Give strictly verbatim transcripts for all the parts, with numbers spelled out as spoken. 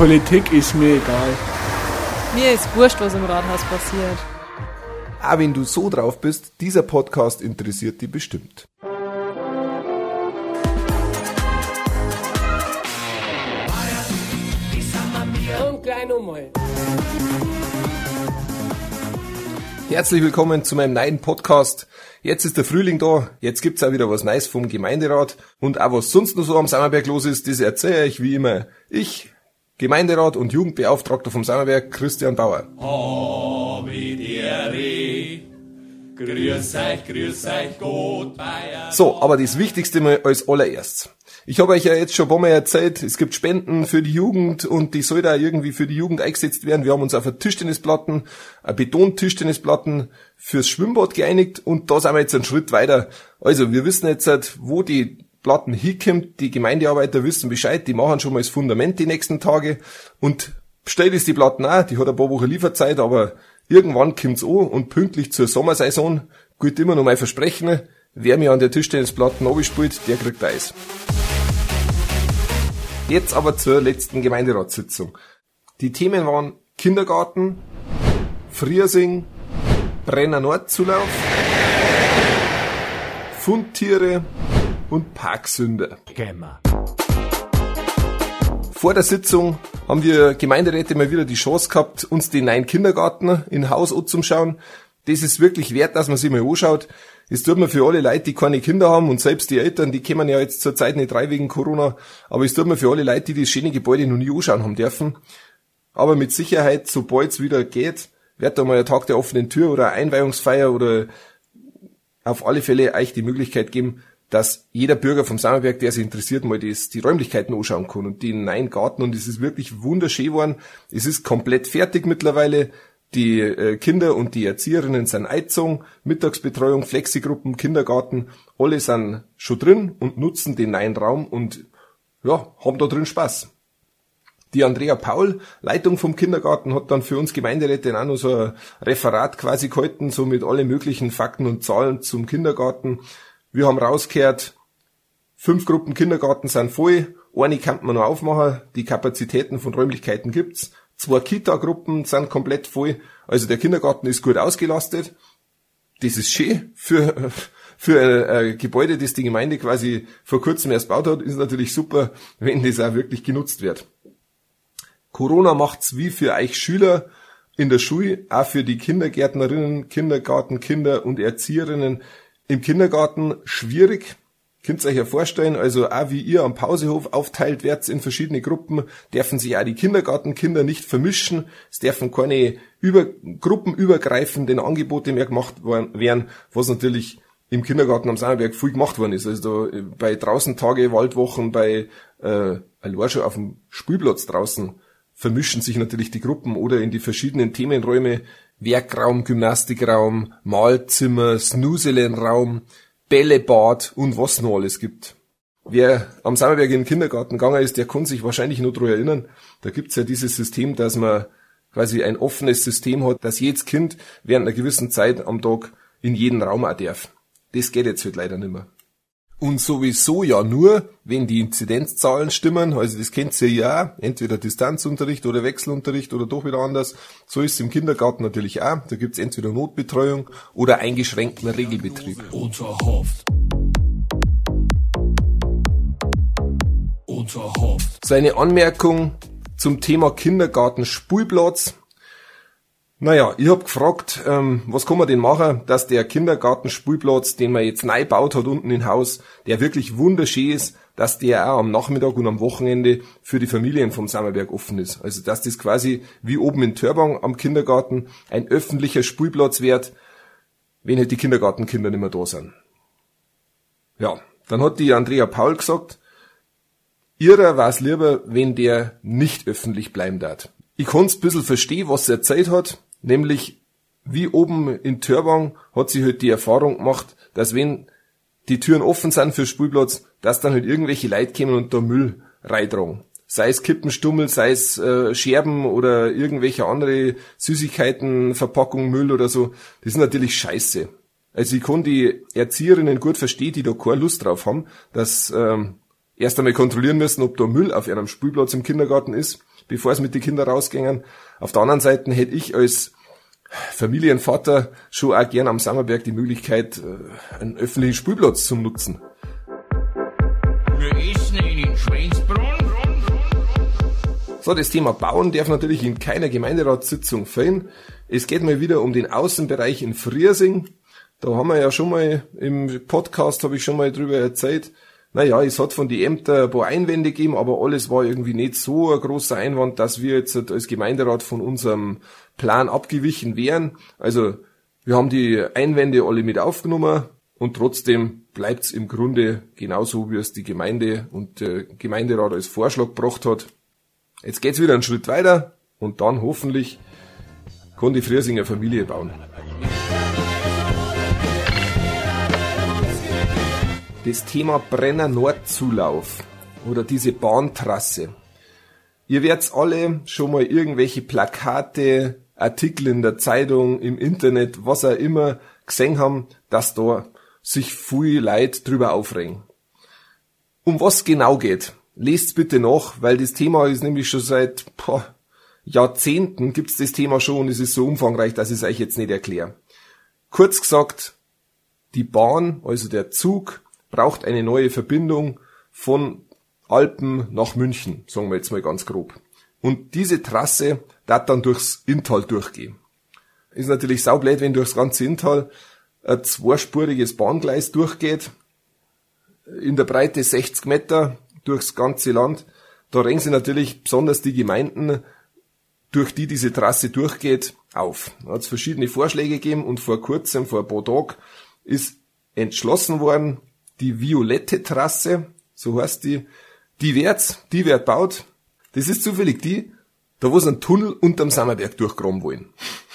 Politik ist mir egal. Mir ist wurscht, was im Rathaus passiert. Ah, wenn du so drauf bist, dieser Podcast interessiert dich bestimmt. Und gleich nochmal. Herzlich willkommen zu meinem neuen Podcast. Jetzt ist der Frühling da, jetzt gibt's auch wieder was Neues vom Gemeinderat und auch was sonst noch so am Sammerberg los ist, das erzähle ich wie immer ich, Gemeinderat und Jugendbeauftragter vom Sammerberg, Christian Bauer. Oh, wie der grüß euch, grüß euch, Gott, Bayern. So, aber das Wichtigste mal als allererstes. Ich habe euch ja jetzt schon ein paar Mal erzählt, es gibt Spenden für die Jugend und die soll da irgendwie für die Jugend eingesetzt werden. Wir haben uns auf eine Tischtennisplatten, eine Beton-Tischtennisplatten fürs Schwimmbad geeinigt und da sind wir jetzt einen Schritt weiter. Also wir wissen jetzt, wo die Platten hinkommt, die Gemeindearbeiter wissen Bescheid, die machen schon mal das Fundament die nächsten Tage und bestellt ist die Platten auch, die hat ein paar Wochen Lieferzeit, aber irgendwann kommt's an und pünktlich zur Sommersaison gilt immer noch mein Versprechen, wer mir an der Tischtennisplatten abspielt, der kriegt Eis. Jetzt aber zur letzten Gemeinderatssitzung. Die Themen waren Kindergarten, Friersing, Brenner Nordzulauf, Fundtiere und Parksünder. Vor der Sitzung haben wir Gemeinderäte mal wieder die Chance gehabt, uns den neuen Kindergarten in Haus anzuschauen. Das ist wirklich wert, dass man sich mal anschaut. Das tut man für alle Leute, die keine Kinder haben und selbst die Eltern, die kommen ja jetzt zur Zeit nicht rein wegen Corona, aber es tut man für alle Leute, die das schöne Gebäude noch nie anschauen haben dürfen. Aber mit Sicherheit, sobald es wieder geht, wird da mal ein Tag der offenen Tür oder eine Einweihungsfeier oder auf alle Fälle euch die Möglichkeit geben, dass jeder Bürger vom Sammerberg, der sich interessiert, mal das, die Räumlichkeiten anschauen kann und den neuen Garten. Und es ist wirklich wunderschön geworden. Es ist komplett fertig mittlerweile. Die äh, Kinder und die Erzieherinnen sind eingezogen, Mittagsbetreuung, Flexigruppen, Kindergarten, alle sind schon drin und nutzen den neuen Raum und ja, haben da drin Spaß. Die Andrea Paul, Leitung vom Kindergarten, hat dann für uns Gemeinderäte auch noch so ein Referat quasi gehalten, so mit allen möglichen Fakten und Zahlen zum Kindergarten. Wir haben rausgehört, fünf Gruppen Kindergarten sind voll, eine kann man noch aufmachen, die Kapazitäten von Räumlichkeiten gibt's. Zwei Kita-Gruppen sind komplett voll, also der Kindergarten ist gut ausgelastet. Das ist schön für, für ein, ein Gebäude, das die Gemeinde quasi vor kurzem erst gebaut hat, ist natürlich super, wenn das auch wirklich genutzt wird. Corona macht's wie für euch Schüler in der Schule, auch für die Kindergärtnerinnen, Kindergartenkinder und Erzieherinnen im Kindergarten schwierig. Könnt ihr euch ja vorstellen, also auch wie ihr am Pausehof aufteilt werdet in verschiedene Gruppen, dürfen sich auch die Kindergartenkinder nicht vermischen. Es dürfen keine über, gruppenübergreifenden Angebote mehr gemacht werden, was natürlich im Kindergarten am Sammerberg viel gemacht worden ist. Also da, bei Draußentage, Waldwochen, bei äh, allein schon auf dem Spielplatz draußen vermischen sich natürlich die Gruppen oder in die verschiedenen Themenräume, Werkraum, Gymnastikraum, Malzimmer, Snuselenraum, Bällebad und was noch alles gibt. Wer am Sammerberg in den Kindergarten gegangen ist, der kann sich wahrscheinlich noch daran erinnern. Da gibt's ja dieses System, dass man quasi ein offenes System hat, dass jedes Kind während einer gewissen Zeit am Tag in jeden Raum auch darf. Das geht jetzt halt leider nicht mehr. Und sowieso ja nur, wenn die Inzidenzzahlen stimmen, also das kennt ihr ja auch, entweder Distanzunterricht oder Wechselunterricht oder doch wieder anders. So ist es im Kindergarten natürlich auch. Da gibt's entweder Notbetreuung oder eingeschränkten Regelbetrieb. Unterhofft. Unterhofft. So eine Anmerkung zum Thema Kindergarten-Spielplatz. Naja, ich hab gefragt, ähm, was kann man denn machen, dass der Kindergartenspielplatz, den man jetzt neu gebaut hat unten im Haus, der wirklich wunderschön ist, dass der auch am Nachmittag und am Wochenende für die Familien vom Sammerberg offen ist. Also dass das quasi wie oben in Törbang am Kindergarten ein öffentlicher Spielplatz wird, wenn halt die Kindergartenkinder nicht mehr da sind. Ja, dann hat die Andrea Paul gesagt, ihrer war's lieber, wenn der nicht öffentlich bleiben darf. Ich kann's ein bisschen verstehen, was sie erzählt hat, nämlich wie oben in Törbang hat sie halt die Erfahrung gemacht, dass wenn die Türen offen sind für Spielplatz, dass dann halt irgendwelche Leute kommen und da Müll reintragen. Sei es Kippenstummel, sei es äh, Scherben oder irgendwelche andere Süßigkeiten, Verpackung, Müll oder so. Das ist natürlich scheiße. Also ich kann die Erzieherinnen gut verstehen, die da keine Lust drauf haben, dass ähm, erst einmal kontrollieren müssen, ob da Müll auf ihrem Spielplatz im Kindergarten ist. bevor es mit den Kindern rausgingen. Auf der anderen Seite hätte ich als Familienvater schon auch gern am Sammerberg die Möglichkeit, einen öffentlichen Spielplatz zu nutzen. Wir essen in den Schweinsbrunn. So, das Thema Bauen darf natürlich in keiner Gemeinderatssitzung fehlen. Es geht mal wieder um den Außenbereich in Friersing. Da haben wir ja schon mal im Podcast, habe ich schon mal drüber erzählt. Naja, es hat von den Ämtern ein paar Einwände gegeben, aber alles war irgendwie nicht so ein großer Einwand, dass wir jetzt als Gemeinderat von unserem Plan abgewichen wären. Also wir haben die Einwände alle mit aufgenommen und trotzdem bleibt's im Grunde genauso, wie es die Gemeinde und der Gemeinderat als Vorschlag gebracht hat. Jetzt geht's wieder einen Schritt weiter und dann hoffentlich kann die Friersinger Familie bauen. Das Thema Brenner Nordzulauf oder diese Bahntrasse. Ihr werdet alle schon mal irgendwelche Plakate, Artikel in der Zeitung, im Internet, was auch immer gesehen haben, dass da sich viel Leute drüber aufregen. Um was genau geht, lest's bitte nach, weil das Thema ist nämlich schon seit boah, Jahrzehnten gibt's das Thema schon und es ist so umfangreich, dass ich es euch jetzt nicht erkläre. Kurz gesagt, die Bahn, also der Zug, braucht eine neue Verbindung von Alpen nach München, sagen wir jetzt mal ganz grob. Und diese Trasse darf dann durchs Inntal durchgehen. Ist natürlich saublöd, wenn durchs ganze Inntal ein zweispuriges Bahngleis durchgeht, in der Breite sechzig Meter durchs ganze Land. Da regen sich natürlich besonders die Gemeinden, durch die diese Trasse durchgeht, auf. Da hat es verschiedene Vorschläge gegeben und vor kurzem, vor ein paar Tagen, ist entschlossen worden, die violette Trasse, so heißt die, die wird's, die wird baut. Das ist zufällig die, da wo sie einen Tunnel unterm Sammerberg durchgraben wollen.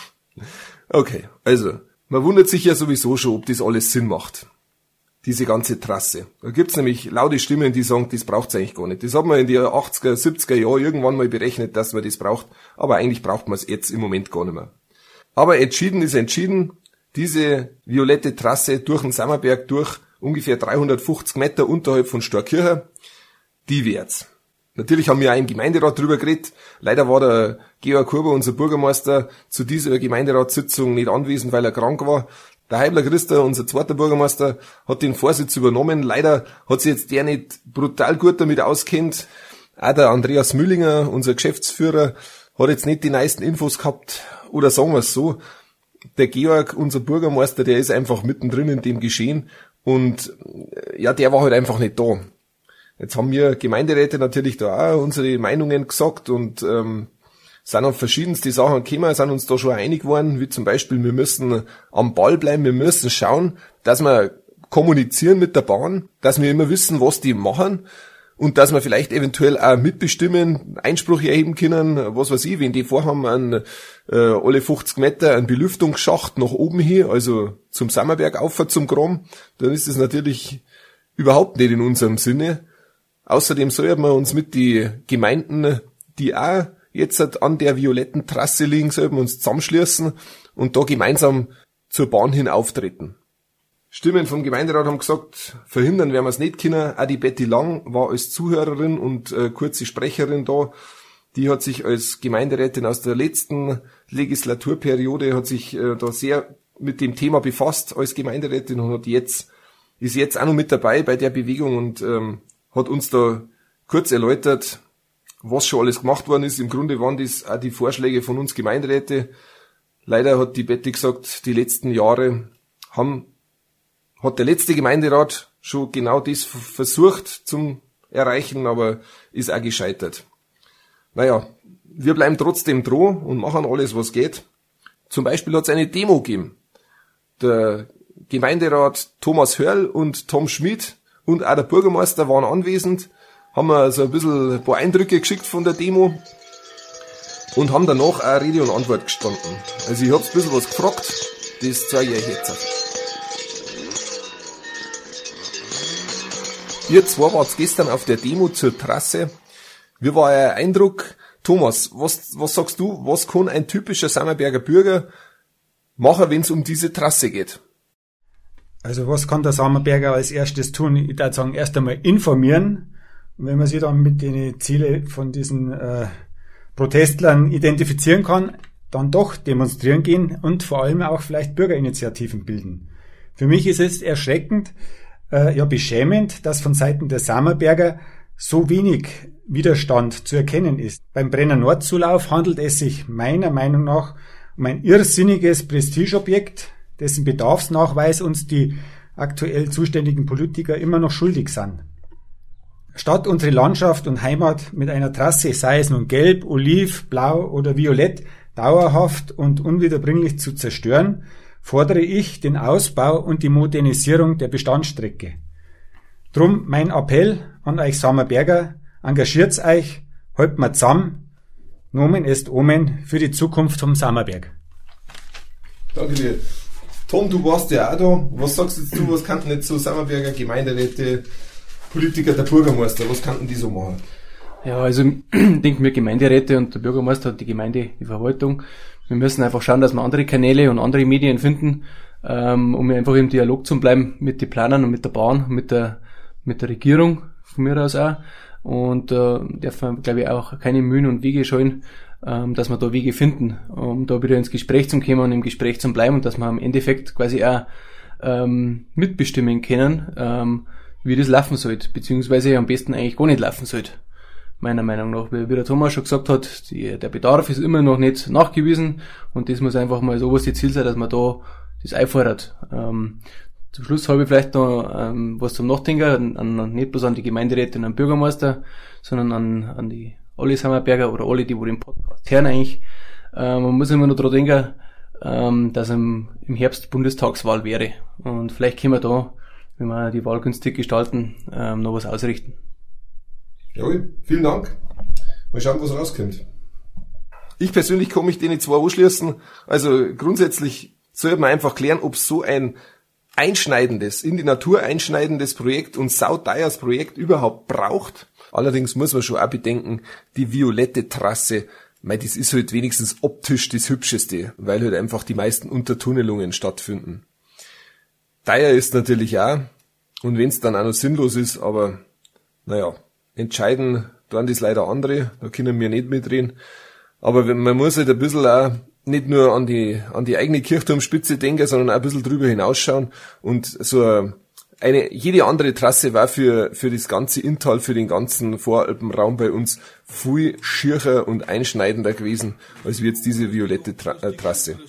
Okay, also, man wundert sich ja sowieso schon, ob das alles Sinn macht. Diese ganze Trasse. Da gibt's nämlich laute Stimmen, die sagen, das braucht's eigentlich gar nicht. Das hat man in die achtziger, siebziger Jahren irgendwann mal berechnet, dass man das braucht, aber eigentlich braucht man es jetzt im Moment gar nicht mehr. Aber entschieden ist entschieden, diese violette Trasse durch den Sammerberg durch ungefähr dreihundertfünfzig Meter unterhalb von Storkirchen, die wird's. Natürlich haben wir auch im Gemeinderat drüber geredet. Leider war der Georg Huber, unser Bürgermeister, zu dieser Gemeinderatssitzung nicht anwesend, weil er krank war. Der Heibler Christa, unser zweiter Bürgermeister, hat den Vorsitz übernommen. Leider hat sich jetzt der nicht brutal gut damit auskennt. Auch der Andreas Müllinger, unser Geschäftsführer, hat jetzt nicht die neuesten Infos gehabt. Oder sagen wir es so, der Georg, unser Bürgermeister, der ist einfach mittendrin in dem Geschehen. Und ja, der war halt einfach nicht da. Jetzt haben wir Gemeinderäte natürlich da auch unsere Meinungen gesagt und ähm, sind auf verschiedenste Sachen gekommen, sind uns da schon einig geworden, wie zum Beispiel, wir müssen am Ball bleiben, wir müssen schauen, dass wir kommunizieren mit der Bahn, dass wir immer wissen, was die machen und dass wir vielleicht eventuell auch mitbestimmen, Einsprüche erheben können, was weiß ich, wenn die vorhaben, an äh, alle fünfzig Meter einen Belüftungsschacht nach oben hin, also zum Sammerberg auf zum Graben, dann ist das natürlich überhaupt nicht in unserem Sinne. Außerdem sollten wir uns mit die Gemeinden, die auch jetzt an der violetten Trasse liegen, sollten wir uns zusammenschließen und da gemeinsam zur Bahn hin auftreten. Stimmen vom Gemeinderat haben gesagt, verhindern werden wir es nicht können. Auch die Betty Lang war als Zuhörerin und äh, kurze Sprecherin da. Die hat sich als Gemeinderätin aus der letzten Legislaturperiode, hat sich äh, da sehr mit dem Thema befasst als Gemeinderätin und hat jetzt, ist jetzt auch noch mit dabei bei der Bewegung und ähm, hat uns da kurz erläutert, was schon alles gemacht worden ist. Im Grunde waren das auch die Vorschläge von uns Gemeinderäte. Leider hat die Betty gesagt, die letzten Jahre haben, hat der letzte Gemeinderat schon genau das versucht zum Erreichen, aber ist auch gescheitert. Naja, wir bleiben trotzdem dran und machen alles, was geht. Zum Beispiel hat es eine Demo gegeben. Der Gemeinderat Thomas Hörl und Tom Schmid und auch der Bürgermeister waren anwesend, haben wir so ein bisschen ein paar Eindrücke geschickt von der Demo und haben danach auch Rede und Antwort gestanden. Also ich habe ein bisschen was gefragt, das zeige ich euch jetzt. Ihr zwei wart gestern auf der Demo zur Trasse. Wie war euer Eindruck? Thomas, was, was sagst du, was kann ein typischer Sammerberger Bürger machen, wenn es um diese Trasse geht? Also was kann der Sammerberger als erstes tun? Ich würde sagen, erst einmal informieren. Und wenn man sich dann mit den Zielen von diesen äh, Protestlern identifizieren kann, dann doch demonstrieren gehen und vor allem auch vielleicht Bürgerinitiativen bilden. Für mich ist es erschreckend, äh, ja beschämend, dass von Seiten der Sammerberger so wenig Widerstand zu erkennen ist. Beim Brenner Nordzulauf handelt es sich meiner Meinung nach um ein irrsinniges Prestigeobjekt, dessen Bedarfsnachweis uns die aktuell zuständigen Politiker immer noch schuldig sind. Statt unsere Landschaft und Heimat mit einer Trasse, sei es nun gelb, oliv, blau oder violett, dauerhaft und unwiederbringlich zu zerstören, fordere ich den Ausbau und die Modernisierung der Bestandsstrecke. Drum mein Appell an euch Sammerberger, engagiert euch, haltet mal zusammen, Nomen est Omen für die Zukunft vom Sammerberg. Danke dir. Tom, du warst ja auch da. Was sagst jetzt du, was kannten jetzt so Sammerberger Gemeinderäte, Politiker, der Bürgermeister, was kannten die so machen? Ja, also ich denke mir, Gemeinderäte und der Bürgermeister und die Gemeinde, die Verwaltung, wir müssen einfach schauen, dass wir andere Kanäle und andere Medien finden, ähm, um einfach im Dialog zu bleiben mit den Planern und mit der Bahn, mit der mit der Regierung, von mir aus auch. Und äh, dürfen wir, glaube ich, auch keine Mühen und Wege scheuen, ähm, dass wir da Wege finden, um da wieder ins Gespräch zu kommen und im Gespräch zu bleiben und dass wir im Endeffekt quasi auch ähm, mitbestimmen können, ähm, wie das laufen sollte, beziehungsweise am besten eigentlich gar nicht laufen sollte. Meiner Meinung nach, wie der Thomas schon gesagt hat, die, der Bedarf ist immer noch nicht nachgewiesen und das muss einfach mal das oberste Ziel sein, dass man da das einfordert. Ähm, zum Schluss habe ich vielleicht noch ähm, was zum Nachdenken, an, an, nicht bloß an die Gemeinderäte und an den Bürgermeister, sondern an, an die alle Sammerberger oder alle, die wo den Podcast hören eigentlich. Ähm, man muss immer noch daran denken, ähm, dass im, im Herbst Bundestagswahl wäre und vielleicht können wir da, wenn wir die Wahl günstig gestalten, ähm, noch was ausrichten. Jawohl, vielen Dank. Mal schauen, was rauskommt. Ich persönlich kann mich denen zwei anschließen. Also grundsätzlich sollte man einfach klären, ob so ein einschneidendes, in die Natur einschneidendes Projekt und sauteures Projekt überhaupt braucht. Allerdings muss man schon auch bedenken, die violette Trasse, mei, das ist halt wenigstens optisch das Hübscheste, weil halt einfach die meisten Untertunnelungen stattfinden. Teuer ist natürlich auch, und wenn es dann auch noch sinnlos ist, aber naja, entscheiden dann das leider andere, da können wir nicht mitreden. Aber man muss halt ein bisschen auch nicht nur an die an die eigene Kirchturmspitze denken, sondern auch ein bisschen drüber hinausschauen und so eine jede andere Trasse war für für das ganze Inntal, für den ganzen Voralpenraum bei uns viel schiercher und einschneidender gewesen, als wie jetzt diese violette Tra- äh, Trasse.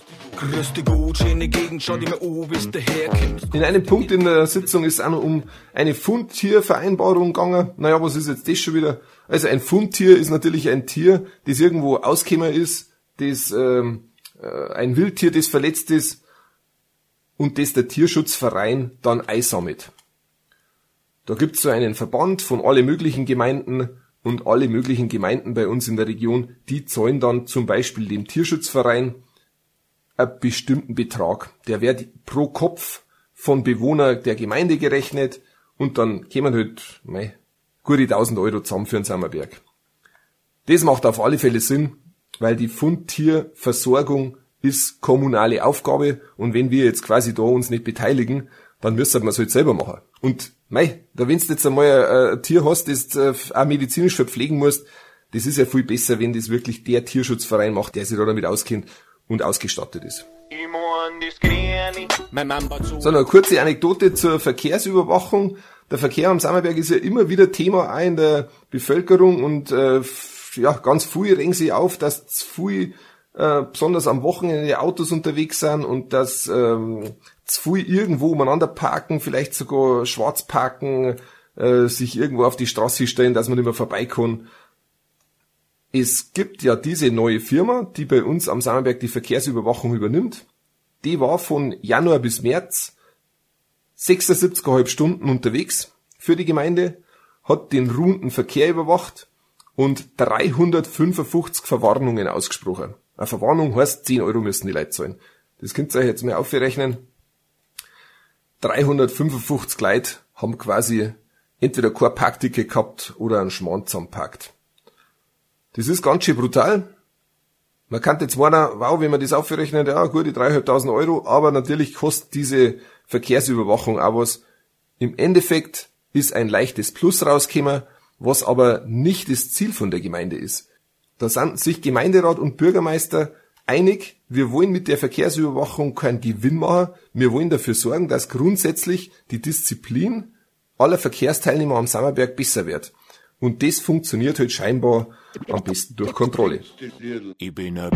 In einem Punkt in der Sitzung ist es auch noch um eine Fundtiervereinbarung gegangen. Naja, was ist jetzt das schon wieder? Also ein Fundtier ist natürlich ein Tier, das irgendwo ausgekommen ist, das ähm, äh, ein Wildtier, das verletzt ist und das der Tierschutzverein dann einsammelt. Da gibt's so einen Verband von alle möglichen Gemeinden und alle möglichen Gemeinden bei uns in der Region, die zahlen dann zum Beispiel dem Tierschutzverein einen bestimmten Betrag. Der wird pro Kopf von Bewohner der Gemeinde gerechnet und dann kämen halt mei, gute tausend Euro zusammen für den Sammerberg. Das macht auf alle Fälle Sinn, weil die Fundtierversorgung ist kommunale Aufgabe und wenn wir jetzt quasi da uns nicht beteiligen, dann müssen wir es halt selber machen. Und mei, da wenn du jetzt einmal ein Tier hast, das du auch medizinisch verpflegen musst, das ist ja viel besser, wenn das wirklich der Tierschutzverein macht, der sich da damit auskennt und ausgestattet ist. So, noch eine kurze Anekdote zur Verkehrsüberwachung. Der Verkehr am Sammerberg ist ja immer wieder Thema auch in der Bevölkerung und äh, ja, ganz viel regen sich auf, dass zu viel, äh, besonders am Wochenende Autos unterwegs sind und dass ähm, zu viel irgendwo umeinander parken, vielleicht sogar schwarz parken, äh, sich irgendwo auf die Straße stellen, dass man nicht mehr vorbei kann. Es gibt ja diese neue Firma, die bei uns am Sammerberg die Verkehrsüberwachung übernimmt. Die war von Januar bis März sechsundsiebzig Komma fünf Stunden unterwegs für die Gemeinde, hat den ruhenden Verkehr überwacht und dreihundertfünfundfünfzig Verwarnungen ausgesprochen. Eine Verwarnung heißt, zehn Euro müssen die Leute zahlen. Das könnt ihr euch jetzt mal aufrechnen. dreihundertfünfundfünfzig Leute haben quasi entweder kein Parkticket gehabt oder einen Schmarrn zusammenparkt. Das ist ganz schön brutal. Man kann jetzt meinen, wow, wenn man das aufrechnet, ja gut, die dreieinhalbtausend Euro, aber natürlich kostet diese Verkehrsüberwachung auch was. Im Endeffekt ist ein leichtes Plus rausgekommen, was aber nicht das Ziel von der Gemeinde ist. Da sind sich Gemeinderat und Bürgermeister einig, wir wollen mit der Verkehrsüberwachung keinen Gewinn machen, wir wollen dafür sorgen, dass grundsätzlich die Disziplin aller Verkehrsteilnehmer am Sammerberg besser wird. Und das funktioniert halt scheinbar am besten durch Kontrolle. Ich bin ein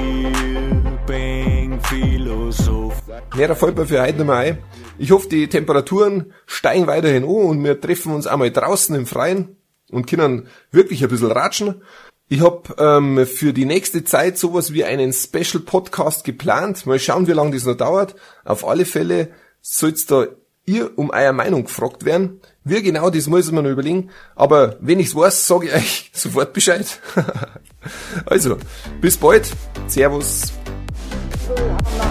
Philosoph. Mehr fällt mir für heute nicht mehr ein. Ich hoffe, die Temperaturen steigen weiterhin an und wir treffen uns einmal draußen im Freien und können wirklich ein bisschen ratschen. Ich habe ähm, für die nächste Zeit sowas wie einen Special-Podcast geplant. Mal schauen, wie lange das noch dauert. Auf alle Fälle soll's da ihr um eure Meinung gefragt werden. Wie genau, das muss ich mir noch überlegen. Aber wenn ich's weiß, sage ich euch sofort Bescheid. Also, bis bald. Servus. Früher haben wir